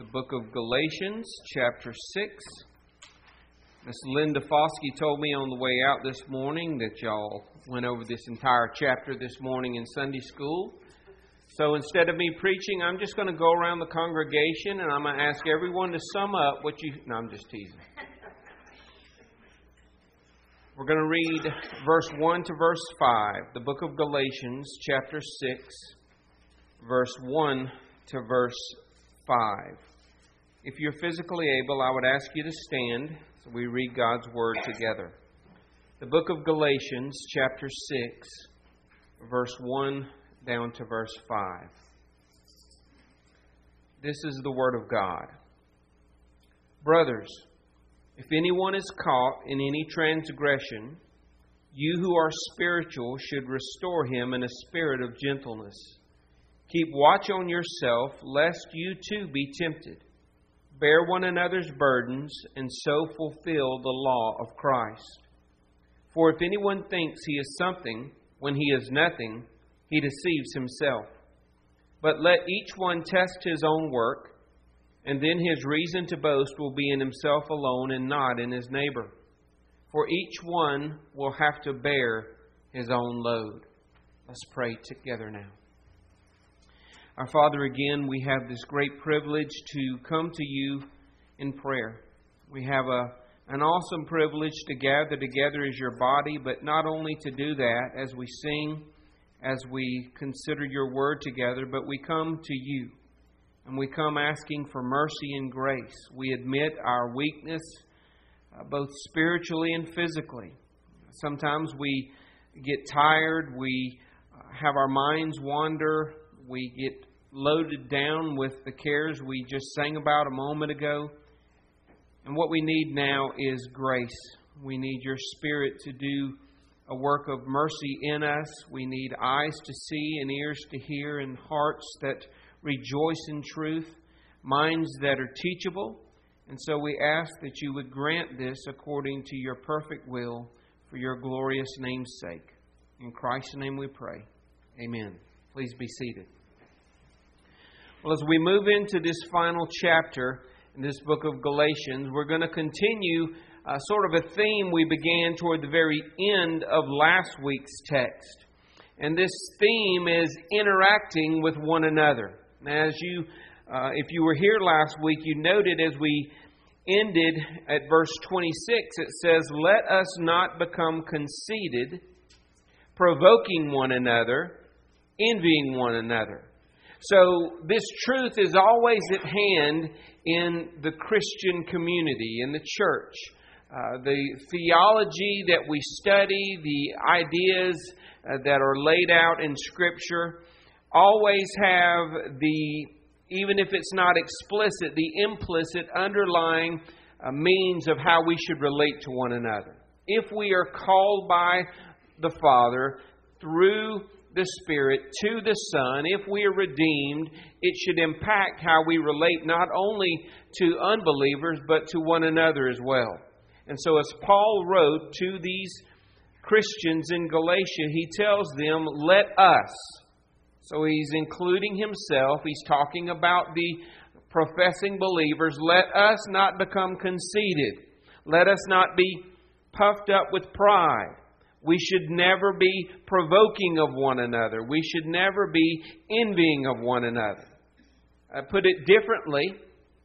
the book of Galatians, chapter 6. Miss Linda Foskey told me on the way out this morning that y'all went over this entire chapter this morning in Sunday school. So instead of me preaching, I'm just going to go around the congregation and I'm going to ask everyone to sum up what you... No, I'm just teasing. We're going to read verse 1 to verse 5, the book of Galatians, chapter 6, verse 1 to verse 5. If you're physically able, I would ask you to stand so we read God's Word together. The book of Galatians, chapter 6, verse 1 down to verse 5. This is the Word of God. Brothers, if anyone is caught in any transgression, you who are spiritual should restore him in a spirit of gentleness. Keep watch on yourself, lest you too be tempted. Bear one another's burdens, and so fulfill the law of Christ. For if anyone thinks he is something when he is nothing, he deceives himself. But let each one test his own work, and then his reason to boast will be in himself alone and not in his neighbor. For each one will have to bear his own load. Let's pray together now. Our Father, again, we have this great privilege to come to you in prayer. We have an awesome privilege to gather together as your body, but not only to do that as we sing, as we consider your word together, but we come to you. And we come asking for mercy and grace. We admit our weakness, both spiritually and physically. Sometimes we get tired. We have our minds wander. We get loaded down with the cares we just sang about a moment ago. And what we need now is grace. We need your Spirit to do a work of mercy in us. We need eyes to see and ears to hear and hearts that rejoice in truth, minds that are teachable. And so we ask that you would grant this according to your perfect will for your glorious name's sake. In Christ's name we pray. Amen. Please be seated. Well, as we move into this final chapter in this book of Galatians, we're going to continue sort of a theme we began toward the very end of last week's text. And this theme is interacting with one another. Now, as if you were here last week, you noted as we ended at verse 26, it says, "Let us not become conceited, provoking one another, envying one another." So this truth is always at hand in the Christian community, in the church. The theology that we study, the ideas that are laid out in Scripture, always have even if it's not explicit, the implicit underlying means of how we should relate to one another. If we are called by the Father through the Spirit to the Son, if we are redeemed, it should impact how we relate not only to unbelievers, but to one another as well. And so as Paul wrote to these Christians in Galatia, he tells them, let us. So he's including himself. He's talking about the professing believers. Let us not become conceited. Let us not be puffed up with pride. We should never be provoking of one another. We should never be envying of one another. Put it differently,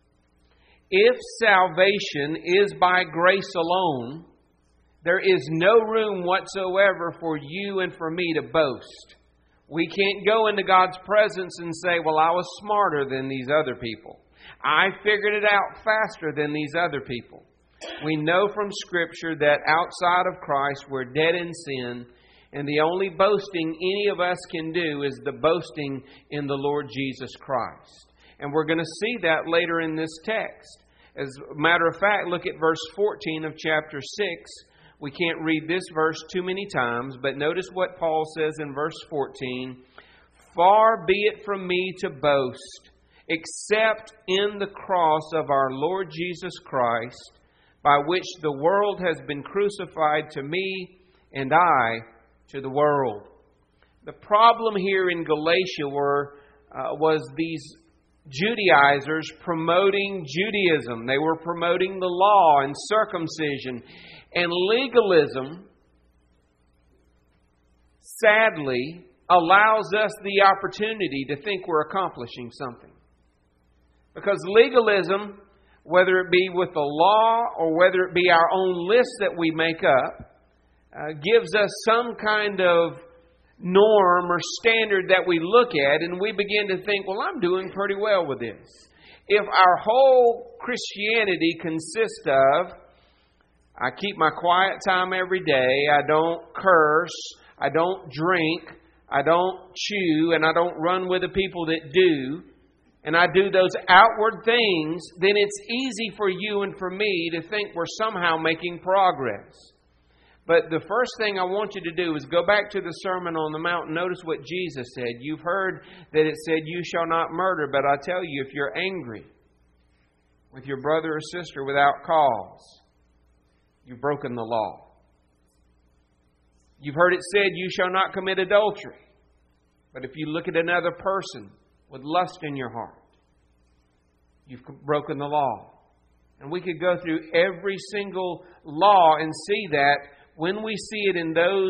if salvation is by grace alone, there is no room whatsoever for you and for me to boast. We can't go into God's presence and say, well, I was smarter than these other people. I figured it out faster than these other people. We know from Scripture that outside of Christ we're dead in sin, and the only boasting any of us can do is the boasting in the Lord Jesus Christ. And we're going to see that later in this text. As a matter of fact, look at verse 14 of chapter 6. We can't read this verse too many times, but notice what Paul says in verse 14. Far be it from me to boast, except in the cross of our Lord Jesus Christ, by which the world has been crucified to me, and I to the world. The problem here in Galatia was these Judaizers promoting Judaism. They were promoting the law and circumcision. And legalism, sadly, allows us the opportunity to think we're accomplishing something. Because legalism, whether it be with the law or whether it be our own list that we make up, gives us some kind of norm or standard that we look at, and we begin to think, well, I'm doing pretty well with this. If our whole Christianity consists of, I keep my quiet time every day, I don't curse, I don't drink, I don't chew, and I don't run with the people that do, and I do those outward things, then it's easy for you and for me to think we're somehow making progress. But the first thing I want you to do is go back to the Sermon on the Mount and notice what Jesus said. You've heard that it said, you shall not murder. But I tell you, if you're angry with your brother or sister without cause, you've broken the law. You've heard it said, you shall not commit adultery. But if you look at another person with lust in your heart, you've broken the law. And we could go through every single law and see that. When we see it in those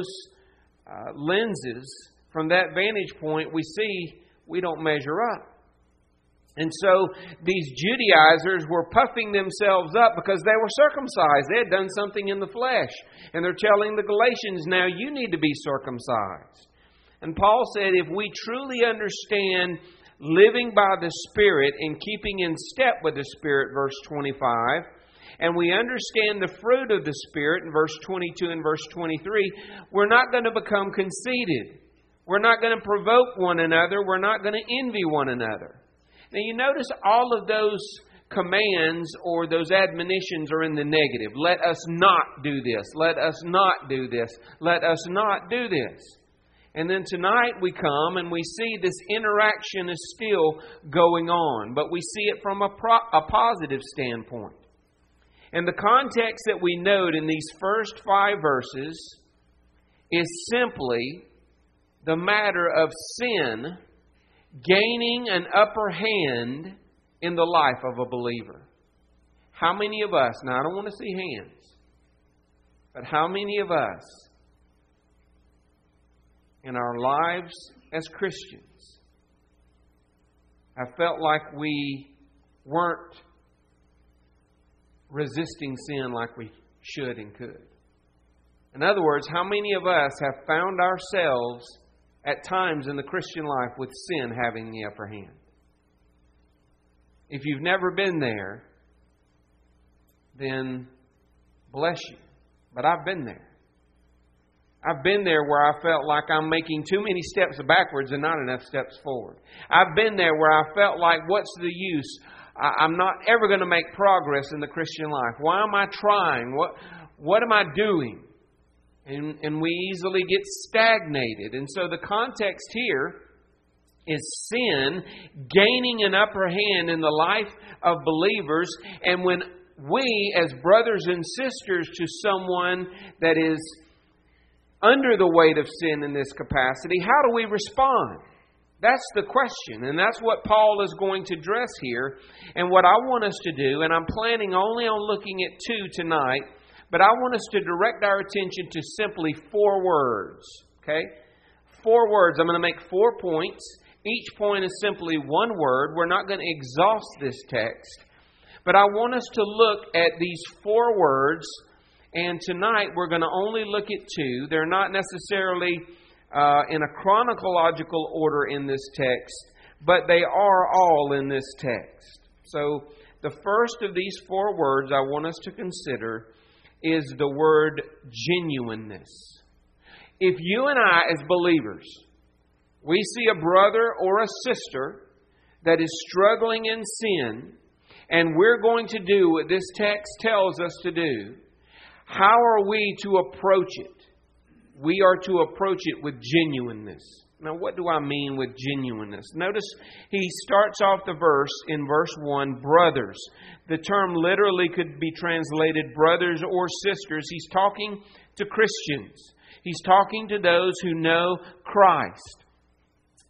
lenses, from that vantage point, we see we don't measure up. And so these Judaizers were puffing themselves up because they were circumcised. They had done something in the flesh. And they're telling the Galatians, now you need to be circumcised. And Paul said, if we truly understand living by the Spirit and keeping in step with the Spirit, verse 25, and we understand the fruit of the Spirit in verse 22 and verse 23, we're not going to become conceited. We're not going to provoke one another. We're not going to envy one another. Now you notice all of those commands or those admonitions are in the negative. Let us not do this. Let us not do this. Let us not do this. And then tonight we come and we see this interaction is still going on. But we see it from a positive standpoint. And the context that we note in these first 5 verses is simply the matter of sin gaining an upper hand in the life of a believer. How many of us, now I don't want to see hands, but how many of us in our lives as Christians have felt like we weren't resisting sin like we should and could? In other words, how many of us have found ourselves at times in the Christian life with sin having the upper hand? If you've never been there, then bless you. But I've been there. I've been there where I felt like I'm making too many steps backwards and not enough steps forward. I've been there where I felt like, what's the use? I'm not ever going to make progress in the Christian life. Why am I trying? What am I doing? And we easily get stagnated. And so the context here is sin gaining an upper hand in the life of believers. And when we, as brothers and sisters to someone that is under the weight of sin in this capacity, how do we respond? That's the question, and that's what Paul is going to address here. And what I want us to do, and I'm planning only on looking at 2 tonight, but I want us to direct our attention to simply 4 words. Okay? 4 words. I'm going to make 4 points. Each point is simply one word. We're not going to exhaust this text, but I want us to look at these 4 words, and tonight we're going to only look at 2. They're not necessarily in a chronological order in this text, but they are all in this text. So the first of these 4 words I want us to consider is the word genuineness. If you and I as believers, we see a brother or a sister that is struggling in sin, and we're going to do what this text tells us to do, how are we to approach it? We are to approach it with genuineness. Now, what do I mean with genuineness? Notice he starts off the verse in verse 1, brothers. The term literally could be translated brothers or sisters. He's talking to Christians. He's talking to those who know Christ.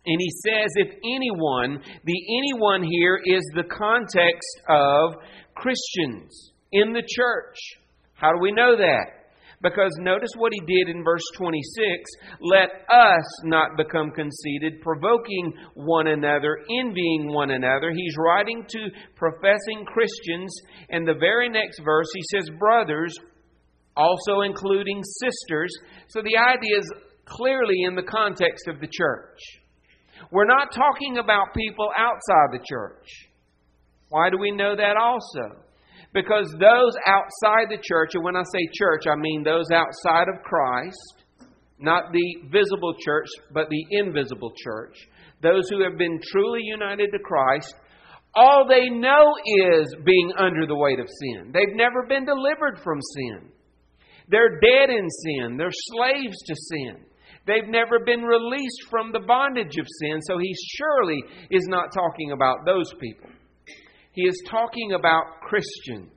And he says, if anyone, the anyone here is the context of Christians in the church. How do we know that? Because notice what he did in verse 26. Let us not become conceited, provoking one another, envying one another. He's writing to professing Christians. And the very next verse, he says, brothers, also including sisters. So the idea is clearly in the context of the church. We're not talking about people outside the church. Why do we know that also? Because those outside the church, and when I say church, I mean those outside of Christ, not the visible church, but the invisible church, those who have been truly united to Christ, all they know is being under the weight of sin. They've never been delivered from sin. They're dead in sin. They're slaves to sin. They've never been released from the bondage of sin, so he surely is not talking about those people. He is talking about Christians.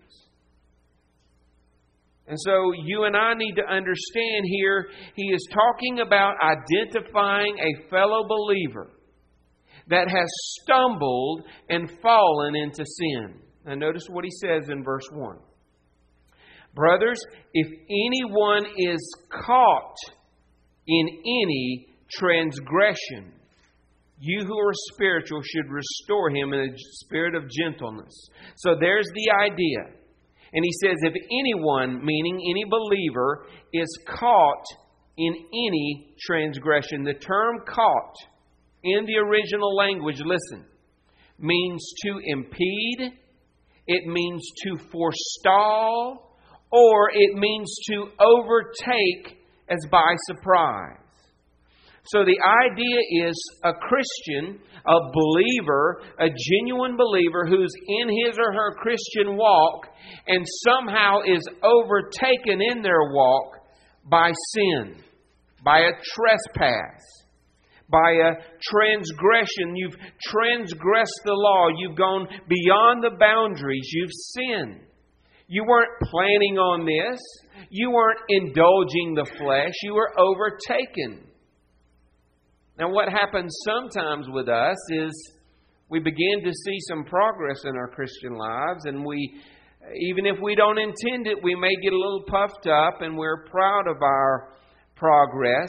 And so you and I need to understand here, he is talking about identifying a fellow believer that has stumbled and fallen into sin. Now notice what he says in verse 1. Brothers, if anyone is caught in any transgression, you who are spiritual should restore him in a spirit of gentleness. So there's the idea. And he says, if anyone, meaning any believer, is caught in any transgression. The term caught in the original language, listen, means to impede, it means to forestall, or it means to overtake as by surprise. So the idea is a Christian, a believer, a genuine believer who's in his or her Christian walk and somehow is overtaken in their walk by sin, by a trespass, by a transgression. You've transgressed the law. You've gone beyond the boundaries. You've sinned. You weren't planning on this. You weren't indulging the flesh. You were overtaken. Now, what happens sometimes with us is we begin to see some progress in our Christian lives, and even if we don't intend it, we may get a little puffed up, and we're proud of our progress,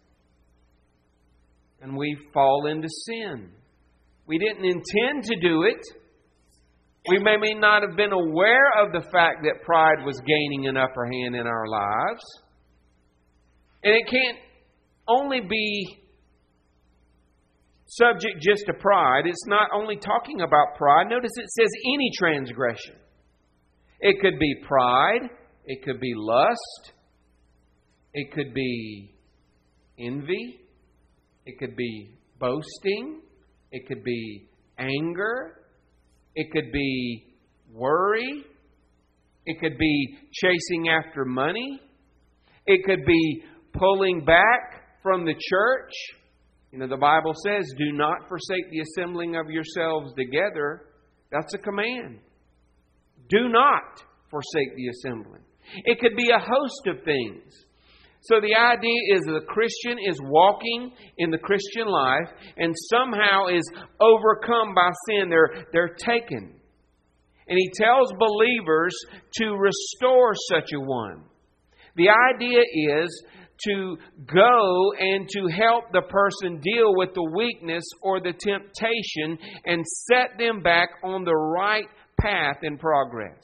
and we fall into sin. We didn't intend to do it. We may not have been aware of the fact that pride was gaining an upper hand in our lives. And it can't only be subject just to pride. It's not only talking about pride. Notice it says any transgression. It could be pride. It could be lust. It could be envy. It could be boasting. It could be anger. It could be worry. It could be chasing after money. It could be pulling back from the church. You know, the Bible says, do not forsake the assembling of yourselves together. That's a command. Do not forsake the assembling. It could be a host of things. So the idea is that the Christian is walking in the Christian life and somehow is overcome by sin. They're taken. And he tells believers to restore such a one. The idea is to go and to help the person deal with the weakness or the temptation and set them back on the right path in progress.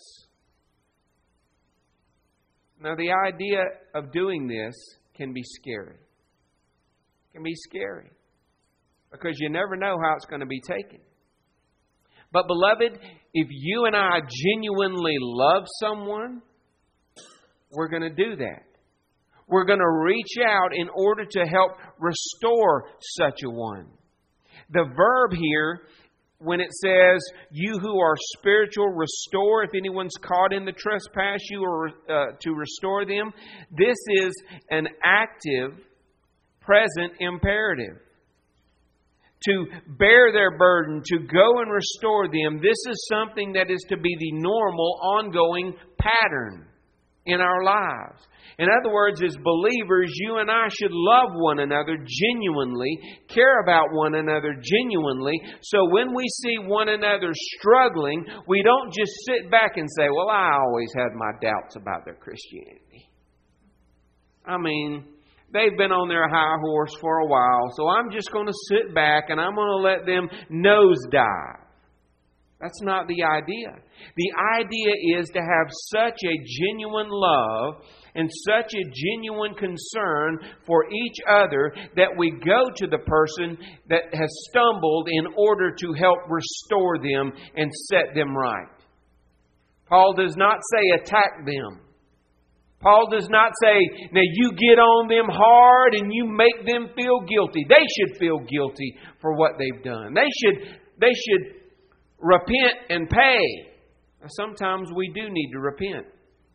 Now, the idea of doing this can be scary. It can be scary because you never know how it's going to be taken. But, beloved, if you and I genuinely love someone, we're going to do that. We're going to reach out in order to help restore such a one. The verb here, when it says, you who are spiritual, restore. If anyone's caught in the trespass, you are to restore them. This is an active, present imperative. To bear their burden, to go and restore them. This is something that is to be the normal, ongoing pattern. in our lives. In other words, as believers, you and I should love one another genuinely, care about one another genuinely, so when we see one another struggling, we don't just sit back and say, well, I always had my doubts about their Christianity. I mean, they've been on their high horse for a while, so I'm just going to sit back and I'm going to let them nosedive. That's not the idea. The idea is to have such a genuine love and such a genuine concern for each other that we go to the person that has stumbled in order to help restore them and set them right. Paul does not say attack them. Paul does not say, now you get on them hard and you make them feel guilty. They should feel guilty for what they've done. They should repent and pay. Sometimes we do need to repent.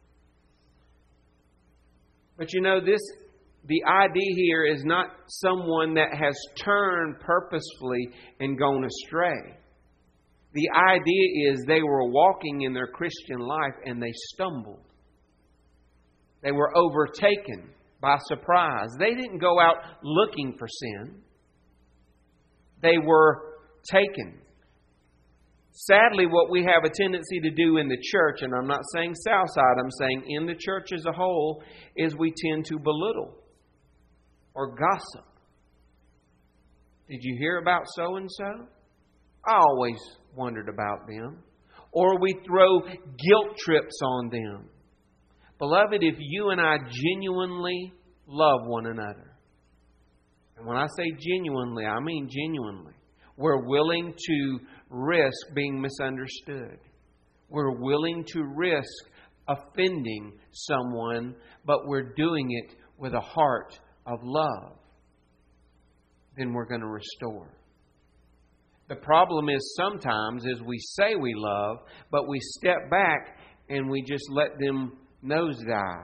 But you know, the idea here is not someone that has turned purposefully and gone astray. The idea is they were walking in their Christian life and they stumbled. They were overtaken by surprise. They didn't go out looking for sin. They were taken. Sadly, what we have a tendency to do in the church, and I'm not saying Southside, I'm saying in the church as a whole, is we tend to belittle or gossip. Did you hear about so-and-so? I always wondered about them. Or we throw guilt trips on them. Beloved, if you and I genuinely love one another, and when I say genuinely, I mean genuinely, we're willing to risk being misunderstood. We're willing to risk offending someone, but we're doing it with a heart of love. Then we're going to restore. The problem is sometimes is we say we love, but we step back and we just let them nosedive.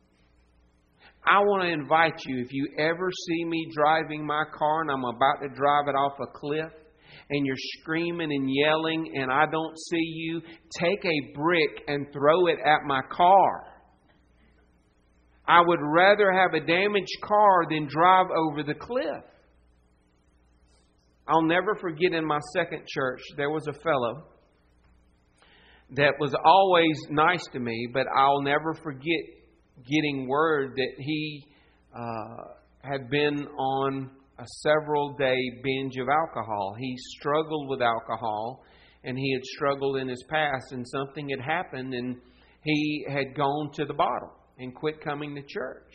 I want to invite you, if you ever see me driving my car and I'm about to drive it off a cliff and you're screaming and yelling and I don't see you, take a brick and throw it at my car. I would rather have a damaged car than drive over the cliff. I'll never forget in my second church, there was a fellow that was always nice to me, but I'll never forget getting word that he had been on a several-day binge of alcohol. He struggled with alcohol, and he had struggled in his past, and something had happened, and he had gone to the bottle and quit coming to church.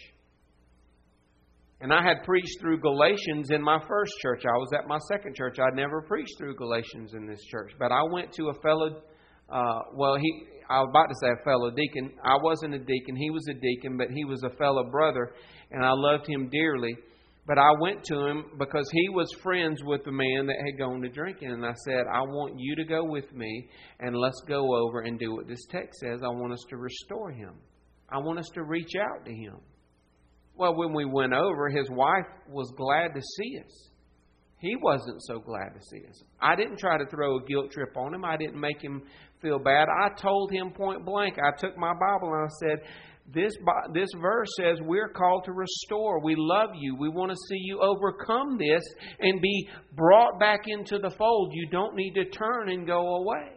And I had preached through Galatians in my first church. I was at my second church. I'd never preached through Galatians in this church. But I went to a fellow, I was about to say a fellow deacon. I wasn't a deacon. He was a deacon, but he was a fellow brother, and I loved him dearly. But I went to him because he was friends with the man that had gone to drinking. And I said, I want you to go with me, and let's go over and do what this text says. I want us to restore him. I want us to reach out to him. Well, when we went over, his wife was glad to see us. He wasn't so glad to see us. I didn't try to throw a guilt trip on him. I didn't make him feel bad. I told him point blank. I took my Bible and I said, this verse says we're called to restore. We love you. We want to see you overcome this and be brought back into the fold. You don't need to turn and go away.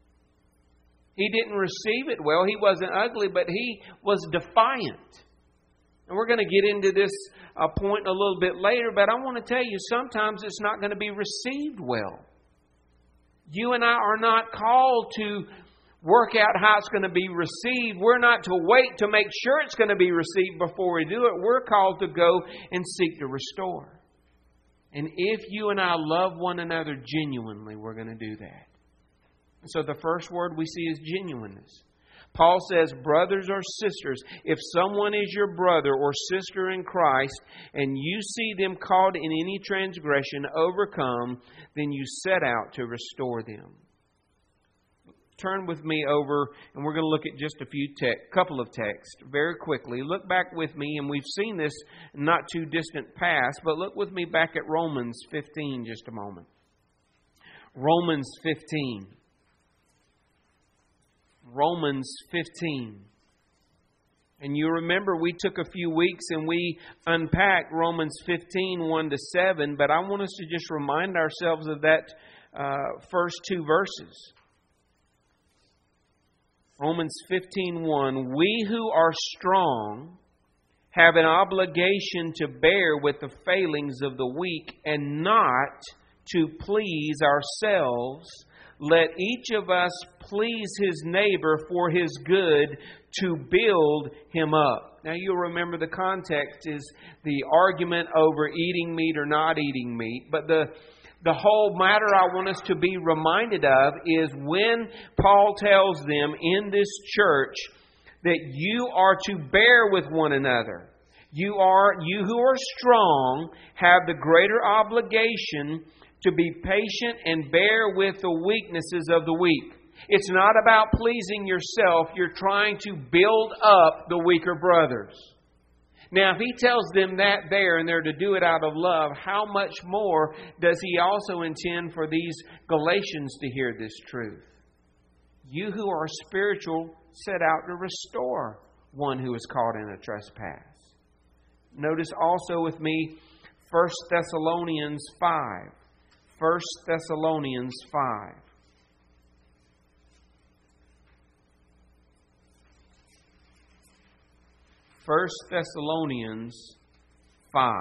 He didn't receive it well. He wasn't ugly, but he was defiant. And we're going to get into this point a little bit later, but I want to tell you, sometimes it's not going to be received well. You and I are not called to work out how it's going to be received. We're not to wait to make sure it's going to be received before we do it. We're called to go and seek to restore. And if you and I love one another genuinely, we're going to do that. So the first word we see is genuineness. Paul says, brothers or sisters, if someone is your brother or sister in Christ and you see them caught in any transgression, overcome, then you set out to restore them. Turn with me over, and we're going to look at just a couple of texts very quickly. Look back with me, and we've seen this not too distant past, but look with me back at Romans 15 just a moment. Romans 15. Romans 15. And you remember we took a few weeks and we unpacked Romans 15, 1-7, but I want us to just remind ourselves of that first two verses. Romans 15:1, we who are strong have an obligation to bear with the failings of the weak and not to please ourselves. Let each of us please his neighbor for his good, to build him up. Now you'll remember the context is the argument over eating meat or not eating meat. But the whole matter I want us to be reminded of is when Paul tells them in this church that you are to bear with one another. You who are strong have the greater obligation to be patient and bear with the weaknesses of the weak. It's not about pleasing yourself. You're trying to build up the weaker brothers. Now, if he tells them that there and they're to do it out of love, how much more does he also intend for these Galatians to hear this truth? You who are spiritual set out to restore one who is caught in a trespass. Notice also with me 1 Thessalonians 5. 1 Thessalonians 5. First Thessalonians 5.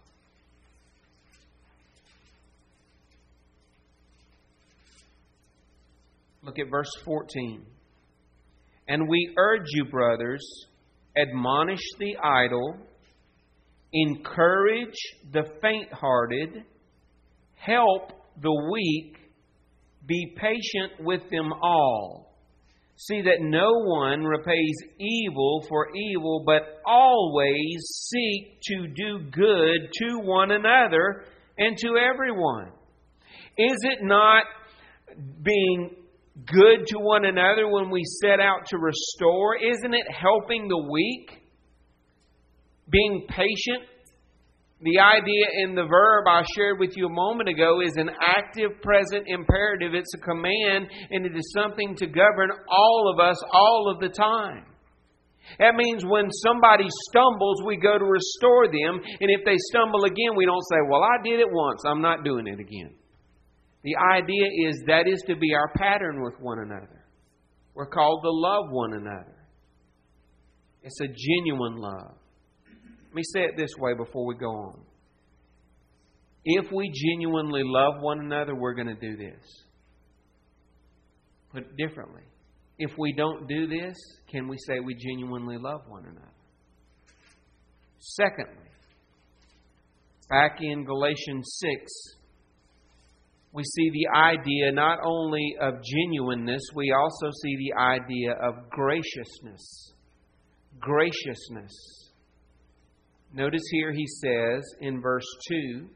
Look at verse 14. And we urge you, brothers, admonish the idle, encourage the faint-hearted, help the weak, be patient with them all. See that no one repays evil for evil, but always seek to do good to one another and to everyone. Is it not being good to one another when we set out to restore? Isn't it helping the weak? Being patient? The idea in the verb I shared with you a moment ago is an active present imperative. It's a command, and it is something to govern all of us all of the time. That means when somebody stumbles, we go to restore them. And if they stumble again, we don't say, well, I did it once, I'm not doing it again. The idea is that is to be our pattern with one another. We're called to love one another. It's a genuine love. Let me say it this way before we go on. If we genuinely love one another, we're going to do this. Put it differently. If we don't do this, can we say we genuinely love one another? Secondly, back in Galatians 6, we see the idea not only of genuineness, we also see the idea of graciousness. Graciousness. Notice here he says in verse 2,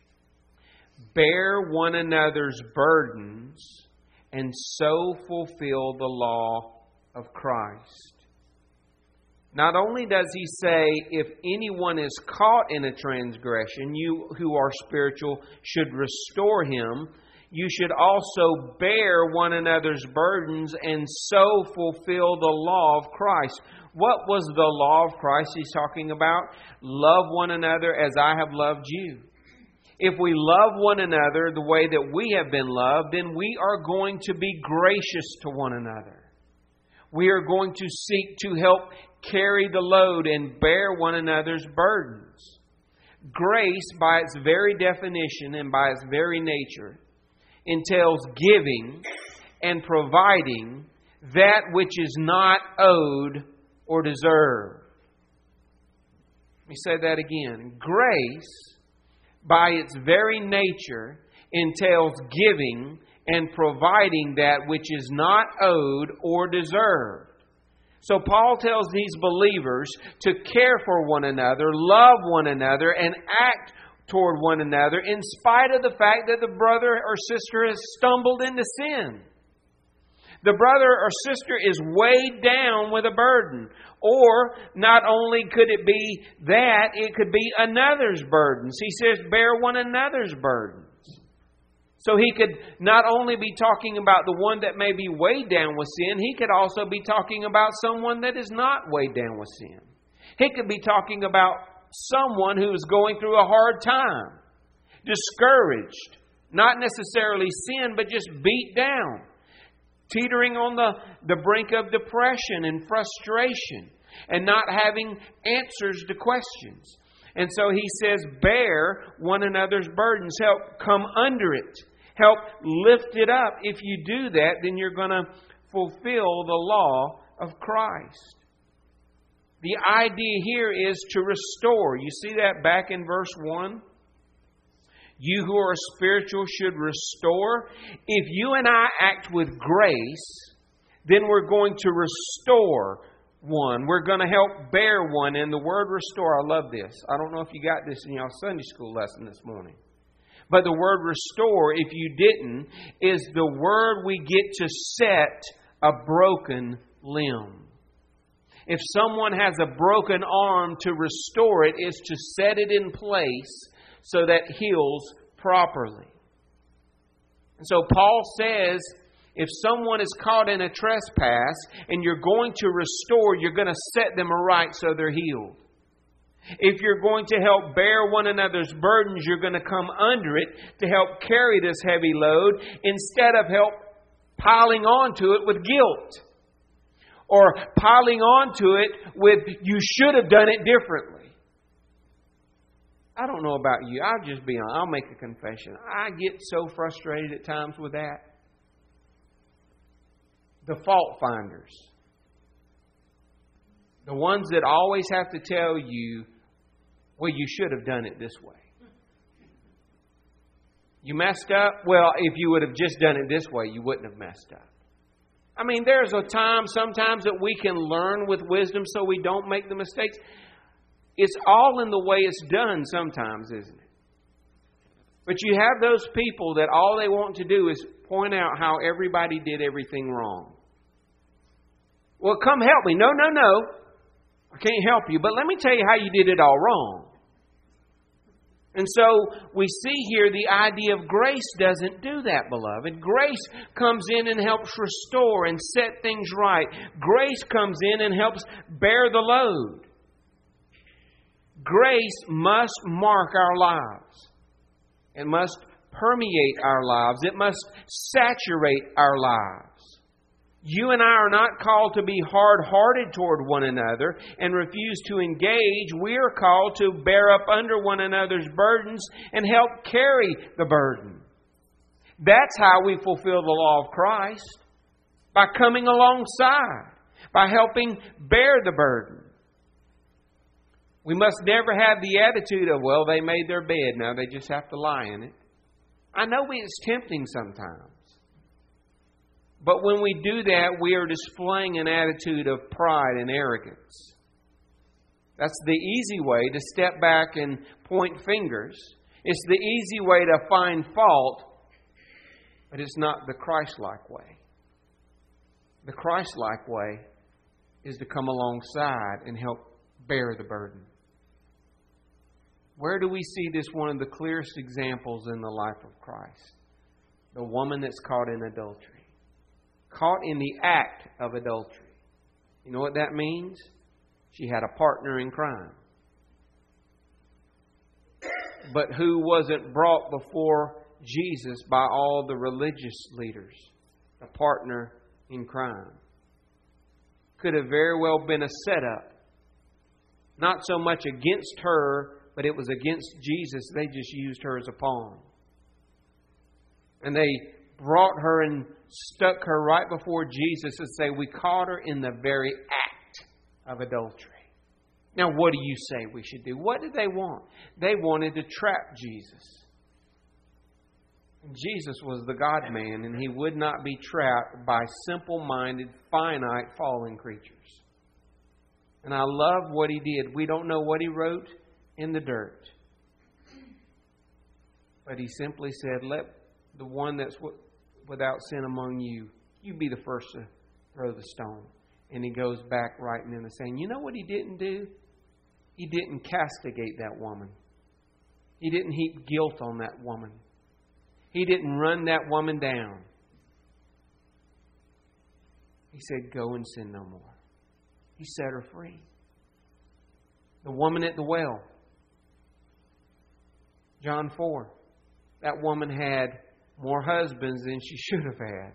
bear one another's burdens and so fulfill the law of Christ. Not only does he say, if anyone is caught in a transgression, you who are spiritual should restore him. You should also bear one another's burdens and so fulfill the law of Christ. What was the law of Christ he's talking about? Love one another as I have loved you. If we love one another the way that we have been loved, then we are going to be gracious to one another. We are going to seek to help carry the load and bear one another's burdens. Grace, by its very definition and by its very nature, entails giving and providing that which is not owed or deserved. Let me say that again. Grace, by its very nature, entails giving and providing that which is not owed or deserved. So Paul tells these believers to care for one another, love one another, and act toward one another in spite of the fact that the brother or sister has stumbled into sin. The brother or sister is weighed down with a burden. Or not only could it be that, it could be another's burdens. He says, bear one another's burdens. So he could not only be talking about the one that may be weighed down with sin, he could also be talking about someone that is not weighed down with sin. He could be talking about someone who is going through a hard time, discouraged, not necessarily sin, but just beat down, teetering on the brink of depression and frustration, and not having answers to questions. And so he says, bear one another's burdens. Help come under it. Help lift it up. If you do that, then you're going to fulfill the law of Christ. The idea here is to restore. You see that back in verse 1? You who are spiritual should restore. If you and I act with grace, then we're going to restore one. We're going to help bear one. And the word restore, I love this. I don't know if you got this in your Sunday school lesson this morning. But the word restore, if you didn't, is the word we get to set a broken limb. If someone has a broken arm, to restore it is to set it in place so that it heals properly. And so Paul says, if someone is caught in a trespass and you're going to restore, you're going to set them aright so they're healed. If you're going to help bear one another's burdens, you're going to come under it to help carry this heavy load instead of help piling onto it with guilt or piling onto it with you should have done it differently. I don't know about you. I'll make a confession. I get so frustrated at times with that. The fault finders. The ones that always have to tell you, well, you should have done it this way. You messed up? Well, if you would have just done it this way, you wouldn't have messed up. I mean, there's a time sometimes that we can learn with wisdom so we don't make the mistakes. It's all in the way it's done sometimes, isn't it? But you have those people that all they want to do is point out how everybody did everything wrong. Well, come help me. No. I can't help you, but let me tell you how you did it all wrong. And so we see here the idea of grace doesn't do that, beloved. Grace comes in and helps restore and set things right. Grace comes in and helps bear the load. Grace must mark our lives. It must permeate our lives. It must saturate our lives. You and I are not called to be hard-hearted toward one another and refuse to engage. We are called to bear up under one another's burdens and help carry the burden. That's how we fulfill the law of Christ. By coming alongside. By helping bear the burden. We must never have the attitude of, well, they made their bed, now they just have to lie in it. I know it's tempting sometimes. But when we do that, we are displaying an attitude of pride and arrogance. That's the easy way to step back and point fingers. It's the easy way to find fault, but it's not the Christ-like way. The Christ-like way is to come alongside and help bear the burden. Where do we see this? One of the clearest examples in the life of Christ. The woman that's caught in adultery. Caught in the act of adultery. You know what that means? She had a partner in crime. But who wasn't brought before Jesus by all the religious leaders? A partner in crime. Could have very well been a setup. Not so much against her, but it was against Jesus. They just used her as a pawn. And they brought her and stuck her right before Jesus and say, we caught her in the very act of adultery. Now, what do you say we should do? What did they want? They wanted to trap Jesus. And Jesus was the God-man, and He would not be trapped by simple-minded, finite, fallen creatures. And I love what He did. We don't know what He wrote in the dirt. But He simply said, let the one that's without sin among you, you be the first to throw the stone. And He goes back writing in the sand. You know what He didn't do? He didn't castigate that woman. He didn't heap guilt on that woman. He didn't run that woman down. He said, go and sin no more. He set her free. The woman at the well. John 4. That woman had more husbands than she should have had.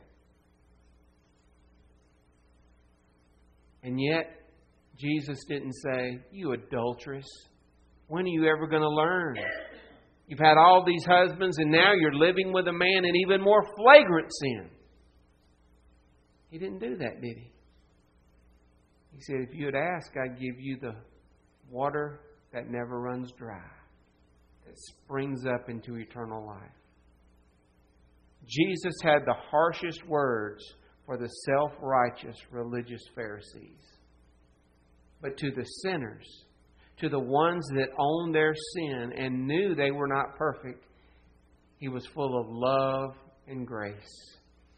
And yet, Jesus didn't say, you adulteress, when are you ever going to learn? You've had all these husbands and now you're living with a man in even more flagrant sin. He didn't do that, did He? He said, if you had asked, I'd give you the water that never runs dry, that springs up into eternal life. Jesus had the harshest words for the self-righteous religious Pharisees. But to the sinners, to the ones that owned their sin and knew they were not perfect, He was full of love and grace.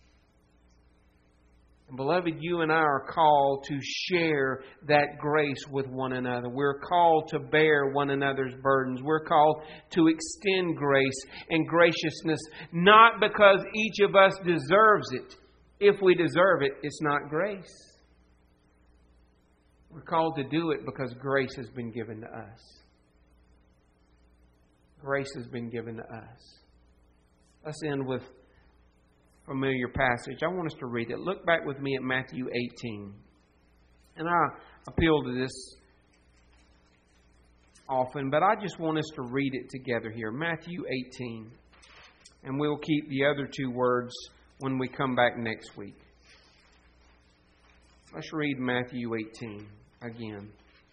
And beloved, you and I are called to share that grace with one another. We're called to bear one another's burdens. We're called to extend grace and graciousness, not because each of us deserves it. If we deserve it, it's not grace. We're called to do it because grace has been given to us. Grace has been given to us. Let's end with familiar passage. I want us to read it. Look back with me at Matthew 18. And I appeal to this often, but I just want us to read it together here. Matthew 18. And we'll keep the other two words when we come back next week. Let's read Matthew 18 again.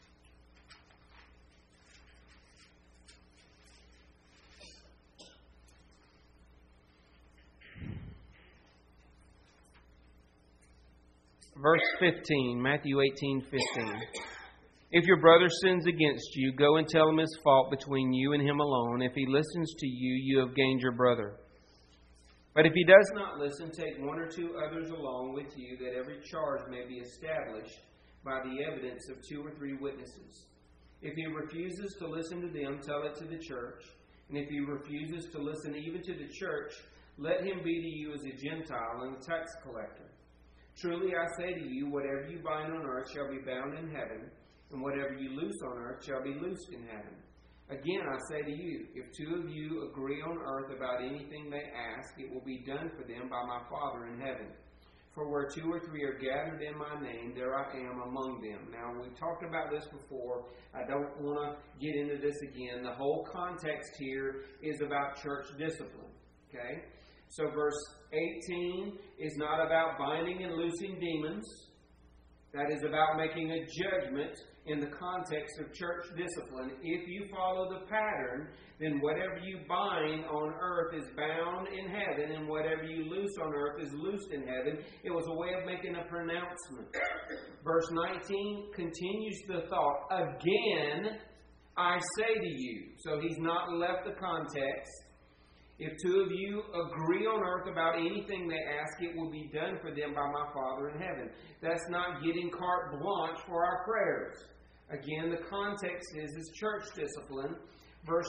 Verse 15, Matthew 18:15. If your brother sins against you, go and tell him his fault between you and him alone. If he listens to you, you have gained your brother. But if he does not listen, take one or two others along with you, that every charge may be established by the evidence of two or three witnesses. If he refuses to listen to them, tell it to the church. And if he refuses to listen even to the church, let him be to you as a Gentile and a tax collector. Truly I say to you, whatever you bind on earth shall be bound in heaven, and whatever you loose on earth shall be loosed in heaven. Again, I say to you, if two of you agree on earth about anything they ask, it will be done for them by my Father in heaven. For where two or three are gathered in my name, there I am among them. Now, we've talked about this before. I don't want to get into this again. The whole context here is about church discipline. Okay? So verse 18 is not about binding and loosing demons. That is about making a judgment in the context of church discipline. If you follow the pattern, then whatever you bind on earth is bound in heaven, and whatever you loose on earth is loosed in heaven. It was a way of making a pronouncement. Verse 19 continues the thought. Again, I say to you. So he's not left the context. If two of you agree on earth about anything they ask, it will be done for them by my Father in heaven. That's not getting carte blanche for our prayers. Again, the context is church discipline. Verse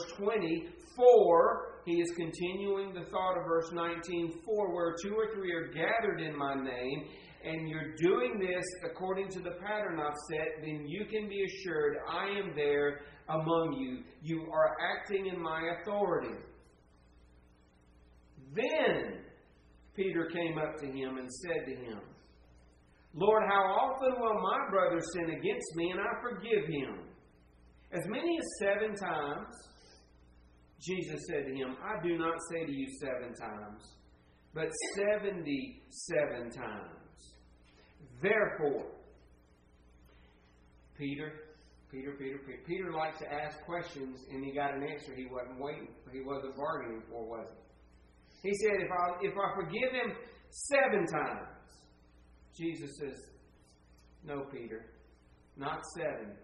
24, he is continuing the thought of verse 19. For where two or three are gathered in my name, and you're doing this according to the pattern I've set, then you can be assured I am there among you. You are acting in my authority. Then Peter came up to him and said to him, Lord, how often will my brother sin against me and I forgive him? As many as 7 times? Jesus said to him, I do not say to you 7 times, but 77 times. Therefore, Peter liked to ask questions, and he got an answer he wasn't bargaining for, was he? He said, if I forgive him 7 times, Jesus says, no, Peter, not 7,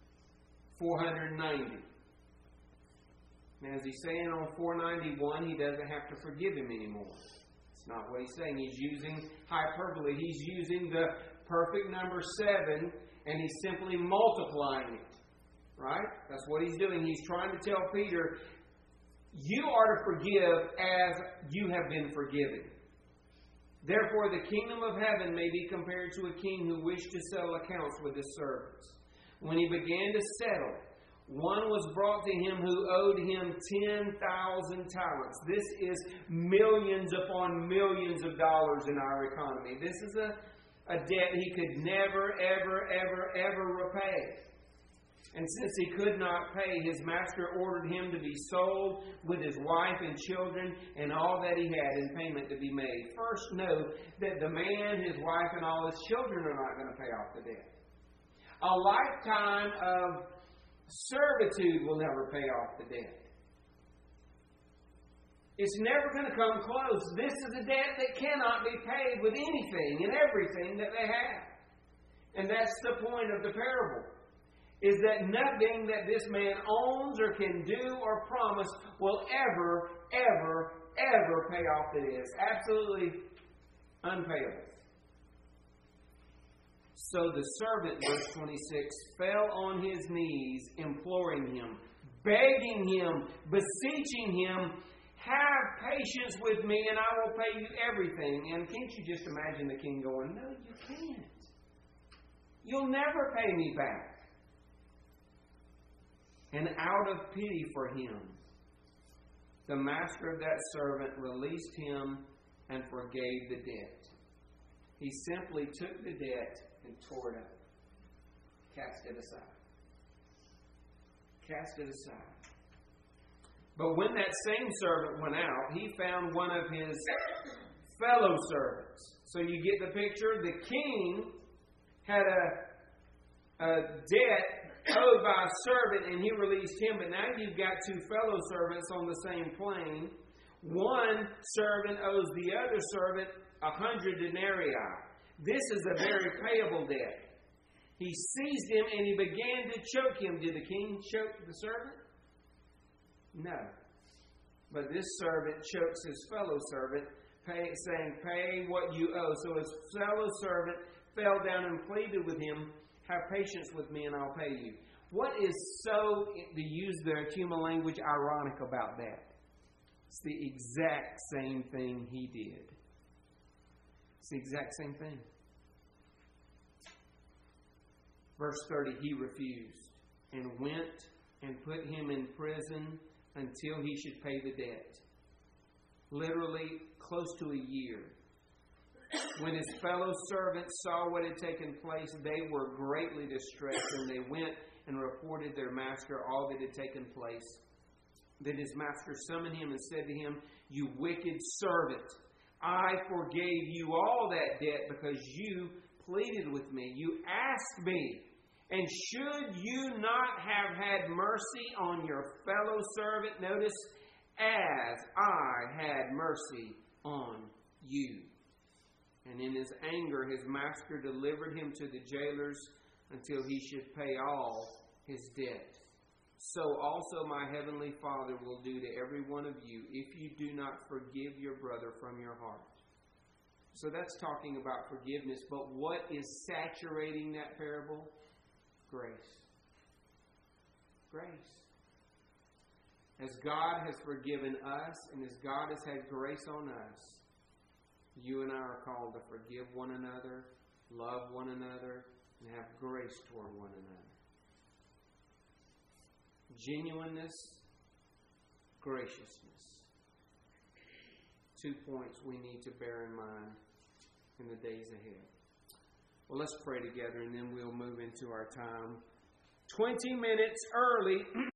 490. Now, is he saying on 491 he doesn't have to forgive him anymore? That's not what he's saying. He's using hyperbole. He's using the perfect number 7, and he's simply multiplying it. Right? That's what he's doing. He's trying to tell Peter, You are to forgive as you have been forgiven. Therefore, the kingdom of heaven may be compared to a king who wished to settle accounts with his servants. When he began to settle, one was brought to him who owed him 10,000 talents. This is millions upon millions of dollars in our economy. This is a debt he could never, ever repay. And since he could not pay, his master ordered him to be sold with his wife and children and all that he had in payment to be made. First, note that the man, his wife, and all his children are not going to pay off the debt. A lifetime of servitude will never pay off the debt. It's never going to come close. This is a debt that cannot be paid with anything and everything that they have. And that's the point of the parable. Is that nothing that this man owns or can do or promise will ever pay off the debt. It's absolutely unpayable. So the servant, verse 26, fell on his knees, imploring him, begging him, beseeching him, have patience with me and I will pay you everything. And can't you just imagine the king going, no, you can't. You'll never pay me back. And out of pity for him, the master of that servant released him and forgave the debt. He simply took the debt and tore it up. Cast it aside. Cast it aside. But when that same servant went out, he found one of his fellow servants. So you get the picture. The king had a debt owed by a servant, and he released him. But now you've got two fellow servants on the same plane. One servant owes the other servant 100 denarii. This is a very payable debt. He seized him and he began to choke him. Did the king choke the servant? No. But this servant chokes his fellow servant, saying, pay what you owe. So his fellow servant fell down and pleaded with him, have patience with me and I'll pay you. What is so, to use the human language, ironic about that? It's the exact same thing he did. It's the exact same thing. Verse 30, he refused and went and put him in prison until he should pay the debt. Literally close to a year. When his fellow servants saw what had taken place, they were greatly distressed, and they went and reported their master all that had taken place. Then his master summoned him and said to him, you wicked servant, I forgave you all that debt because you pleaded with me. You asked me, and should you not have had mercy on your fellow servant? Notice, as I had mercy on you. And in his anger, his master delivered him to the jailers until he should pay all his debt. So also my heavenly Father will do to every one of you if you do not forgive your brother from your heart. So that's talking about forgiveness. But what is saturating that parable? Grace. Grace. As God has forgiven us and as God has had grace on us, you and I are called to forgive one another, love one another, and have grace toward one another. Genuineness, graciousness. 2 points we need to bear in mind in the days ahead. Well, let's pray together and then we'll move into our time. 20 minutes early.